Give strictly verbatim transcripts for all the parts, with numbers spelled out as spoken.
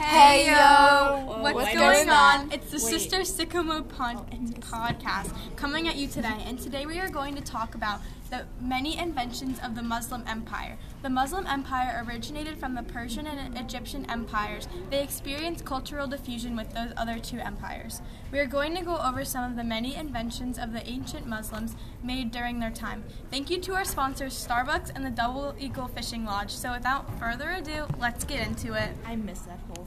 Hey yo! What's, What's going on? It's the Wait. Sister Sycamore pod- podcast coming at you today, and today we are going to talk about the many inventions of the Muslim Empire. The Muslim Empire originated from the Persian and Egyptian empires. They experienced cultural diffusion with those other two empires. We are going to go over some of the many inventions of the ancient Muslims made during their time. Thank you to our sponsors Starbucks and the Double Eagle Fishing Lodge. So without further ado, let's get into it. I miss that hole.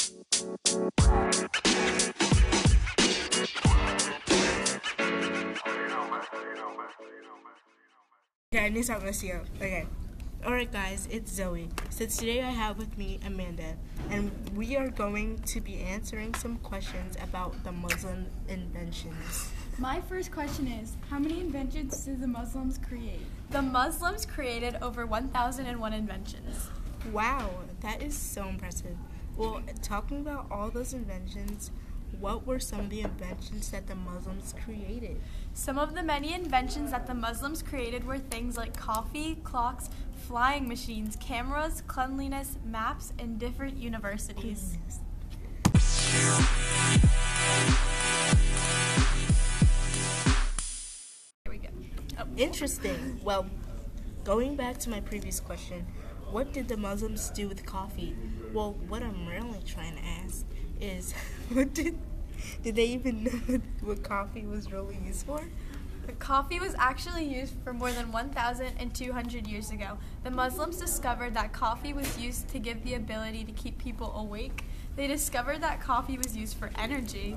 Okay, I need to miss you. Okay. Alright guys, it's Zoe. So today I have with me Amanda, and we are going to be answering some questions about the Muslim inventions. My first question is, how many inventions did the Muslims create? The Muslims created over one thousand one inventions. Wow, that is so impressive. Well, talking about all those inventions, what were some of the inventions that the Muslims created? Some of the many inventions that the Muslims created were things like coffee, clocks, flying machines, cameras, cleanliness, maps, and different universities. Here we go. Oh. Interesting. Well, going back to my previous question, what did the Muslims do with coffee? Well, what I'm really trying to ask is, what did did they even know what coffee was really used for? Coffee was actually used for more than one thousand two hundred years ago. The Muslims discovered that coffee was used to give the ability to keep people awake. They discovered that coffee was used for energy.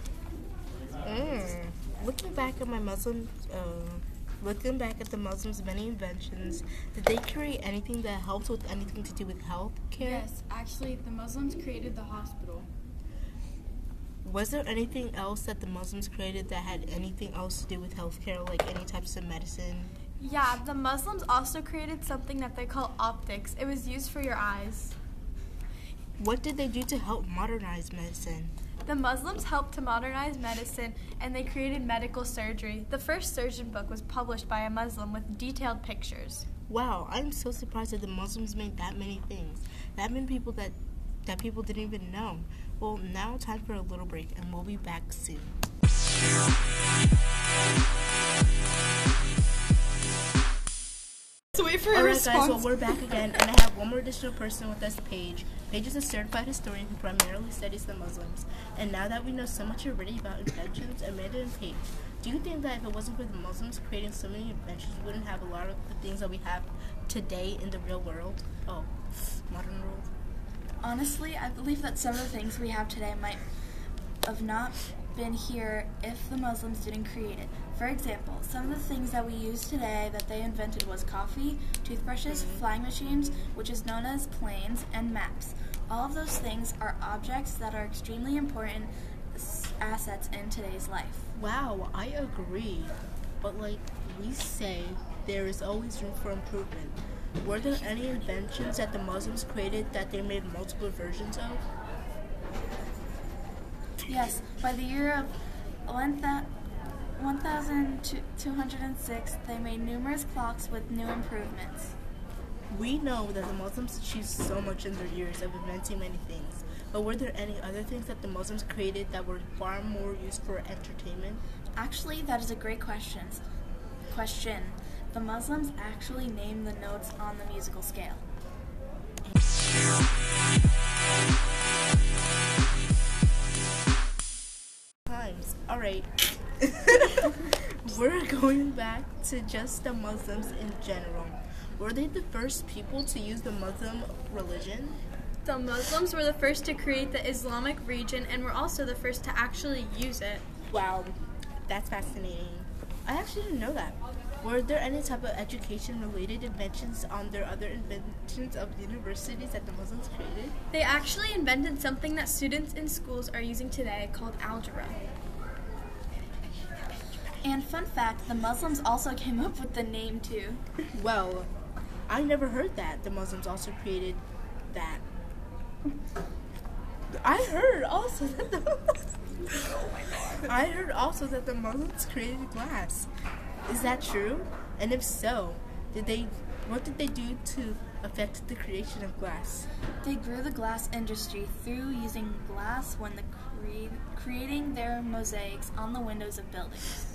Mm. Looking back at my Muslim, uh, looking back at the Muslims' many inventions, did they create anything that helps with anything to do with health care? Yes, actually, the Muslims created the hospital. Was there anything else that the Muslims created that had anything else to do with healthcare, like any types of medicine? Yeah, the Muslims also created something that they call optics. It was used for your eyes. What did they do to help modernize medicine? The Muslims helped to modernize medicine, and they created medical surgery. The first surgeon book was published by a Muslim with detailed pictures. Wow, I'm so surprised that the Muslims made that many things. That many people that that people didn't even know. Well, now time for a little break, and we'll be back soon. So wait for a Alright response. guys, well we're back again, and I have one more additional person with us, Paige. Paige is a certified historian who primarily studies the Muslims. And now that we know so much already about inventions, Amanda and Paige, do you think that if it wasn't for the Muslims creating so many inventions, we wouldn't have a lot of the things that we have today in the real world? Oh, modern world? Honestly, I believe that some of the things we have today might have not been here if the Muslims didn't create it. For example, some of the things that we use today that they invented was coffee, toothbrushes, Mm-hmm. flying machines, which is known as planes, and maps. All of those things are objects that are extremely important s- assets in today's life. Wow, I agree. But like we say, there is always room for improvement. Were there any inventions that the Muslims created that they made multiple versions of? Yes, by the year of one thousand two hundred six, they made numerous clocks with new improvements. We know that the Muslims achieved so much in their years of inventing many things, but were there any other things that the Muslims created that were far more used for entertainment? Actually, that is a great question. Question. The Muslims actually named the notes on the musical scale. Times. Alright. We're going back to just the Muslims in general. Were they the first people to use the Muslim religion? The Muslims were the first to create the Islamic region and were also the first to actually use it. Wow, that's fascinating. I actually didn't know that. Were there any type of education-related inventions on their other inventions of universities that the Muslims created? They actually invented something that students in schools are using today called algebra. And fun fact, the Muslims also came up with the name too. Well, I never heard that the Muslims also created that. I heard also that the I heard also that the Muslims created glass. Is that true? And if so, did they what did they do to affected the creation of glass? They grew the glass industry through using glass when the cre- creating their mosaics on the windows of buildings.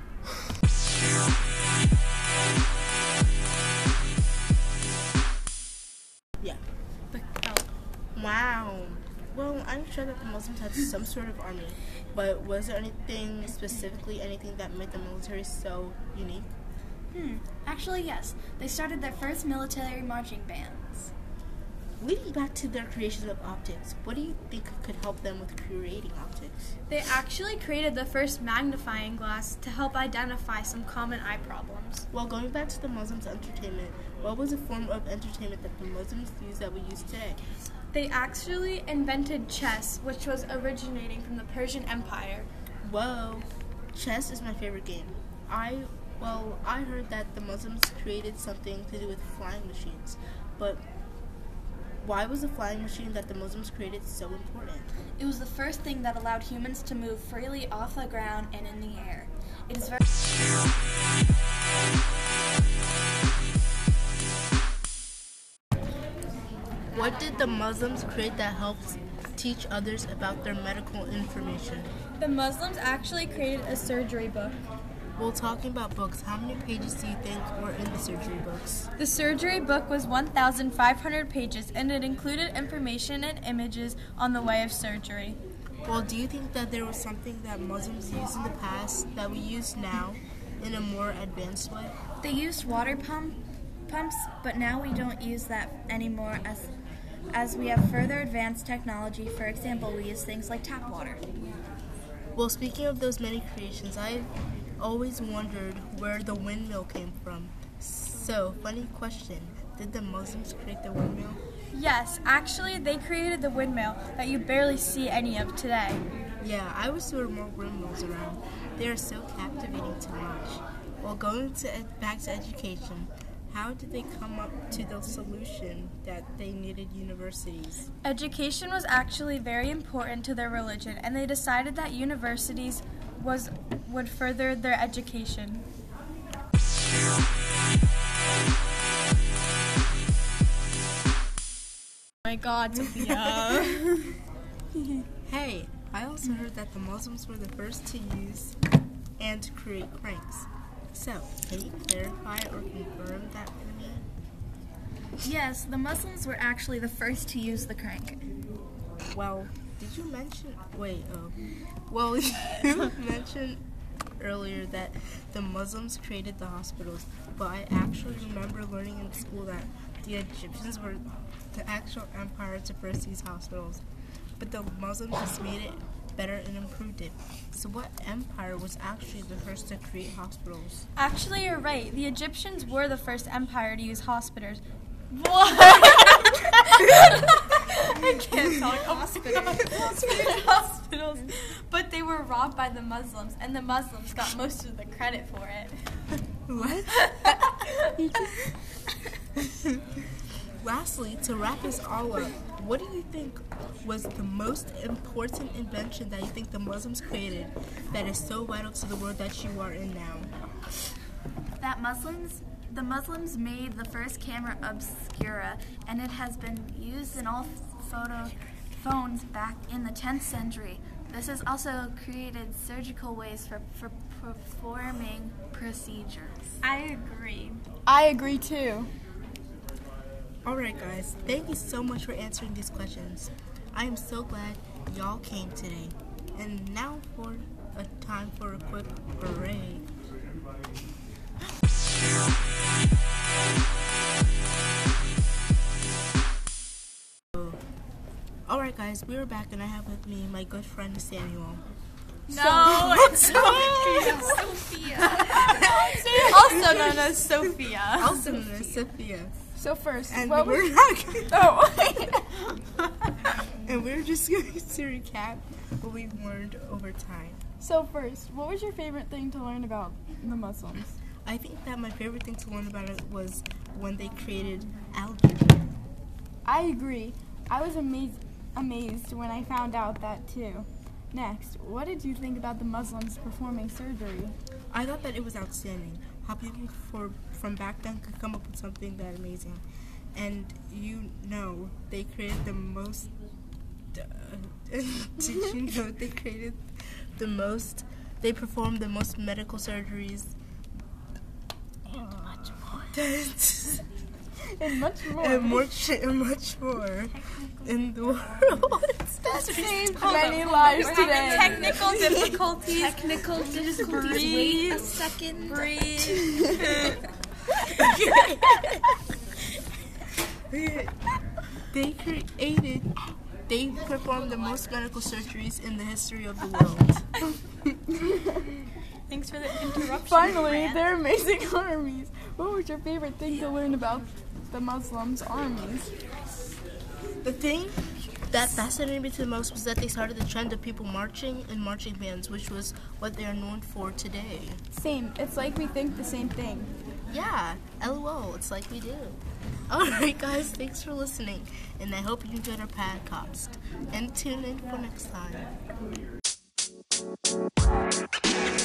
Yeah. The, oh. Wow. Well, I'm sure that the Muslims had some sort of army, but was there anything specifically, anything that made the military so unique? Hmm. Actually, yes. They started their first military marching bands. Leading back to their creation of optics, what do you think could help them with creating optics? They actually created the first magnifying glass to help identify some common eye problems. Well, going back to the Muslims' entertainment, what was a form of entertainment that the Muslims use that we use today? They actually invented chess, which was originating from the Persian Empire. Whoa, chess is my favorite game. I, well, I heard that the Muslims created something to do with flying machines, but why was the flying machine that the Muslims created so important? It was the first thing that allowed humans to move freely off the ground and in the air. It is very What did the Muslims create that helps teach others about their medical information? The Muslims actually created a surgery book. Well, talking about books, how many pages do you think were in the surgery books? The surgery book was one thousand five hundred pages, and it included information and images on the way of surgery. Well, do you think that there was something that Muslims used in the past that we use now in a more advanced way? They used water pump, pumps, but now we don't use that anymore as as we have further advanced technology. For example, we use things like tap water. Well, speaking of those many creations, I've always wondered where the windmill came from. So, funny question, did the Muslims create the windmill? Yes, actually, they created the windmill that you barely see any of today. Yeah, I wish there were more windmills around. They are so captivating to watch. Well, going to ed- back to education, how did they come up to the solution that they needed universities? Education was actually very important to their religion, and they decided that universities was would further their education. Oh my God, Sophia. Hey, I also heard that the Muslims were the first to use and to create cranks. So, can you clarify or confirm that for me? Yes, the Muslims were actually the first to use the crank. Well, did you mention, wait, oh, well, you mentioned earlier that the Muslims created the hospitals, but I actually remember learning in school that the Egyptians were the actual empire to first use hospitals, but the Muslims just made it better and improved it. So what empire was actually the first to create hospitals? Actually, you're right. The Egyptians were the first empire to use hospitals. What? I can't talk. Hospitals. Hospitals. But they were robbed by the Muslims, and the Muslims got most of the credit for it. What? Lastly, to wrap us all up, what do you think was the most important invention that you think the Muslims created that is so vital to the world that you are in now? That Muslims, the Muslims made the first camera obscura, and it has been used in all photo phones back in the tenth century. This has also created surgical ways for, for performing procedures. I agree. I agree too. Alright guys, thank you so much for answering these questions. I am so glad y'all came today. And now for a time for a quick break. Alright guys, we are back and I have with me my good friend Samuel. No, it's Sophia. Sophia. Also known as Sophia. Also known as Sophia. So first, And what we're was, not oh, and we're just going to recap what we've learned over time. so first, what was your favorite thing to learn about the Muslims? I think that my favorite thing to learn about it was when they created algebra. I agree. I was amazed amazed when I found out that too. Next, what did you think about the Muslims performing surgery? I thought that it was outstanding how people for, from back then could come up with something that amazing. And you know they created the most. Uh, did you know they created the most? They performed the most medical surgeries. And much more. And much more. and much, and much more in the world. Saved many lives We're today. having technical difficulties. Technical difficulties. Breathe. Wait a second. Breathe. They created, they performed the most medical surgeries in the history of the world. Thanks for the interruption. Finally, Grant. they're amazing armies. What was your favorite thing to learn about the Muslims' armies? The thing that fascinated me the most was that they started the trend of people marching in marching bands, which was what they are known for today. Same. It's like we think the same thing. Yeah, lol, it's like we do. Alright guys, thanks for listening, and I hope you enjoyed our podcast. And tune in for next time.